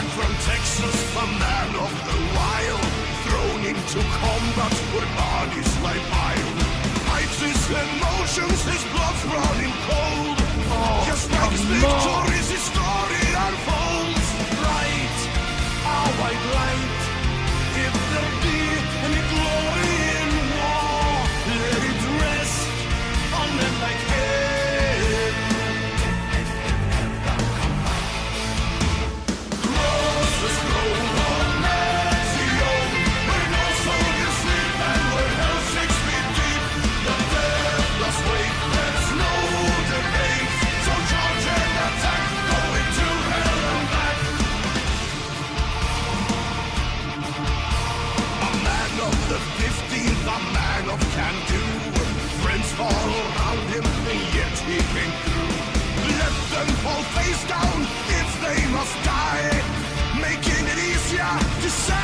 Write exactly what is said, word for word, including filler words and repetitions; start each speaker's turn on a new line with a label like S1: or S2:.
S1: from Texas, the man of the wild, thrown into combat where bodies lie piled. Hides his emotions, his blood's running cold.
S2: Oh,
S1: Just like his
S2: come on.
S1: victories, his story unfolds. Right, our white light, if there be any glory in war, let it rest on men like him. Cross the scroll of Zion, where no soldiers sleep and where hell six feet deep. The deathless wait, there's no debate. So charge and attack, go into hell and back. A man of the fifteenth, a man of can-do. Friends fall around him, and yet he came through. Let them fall face down if they must die, making it easier to say.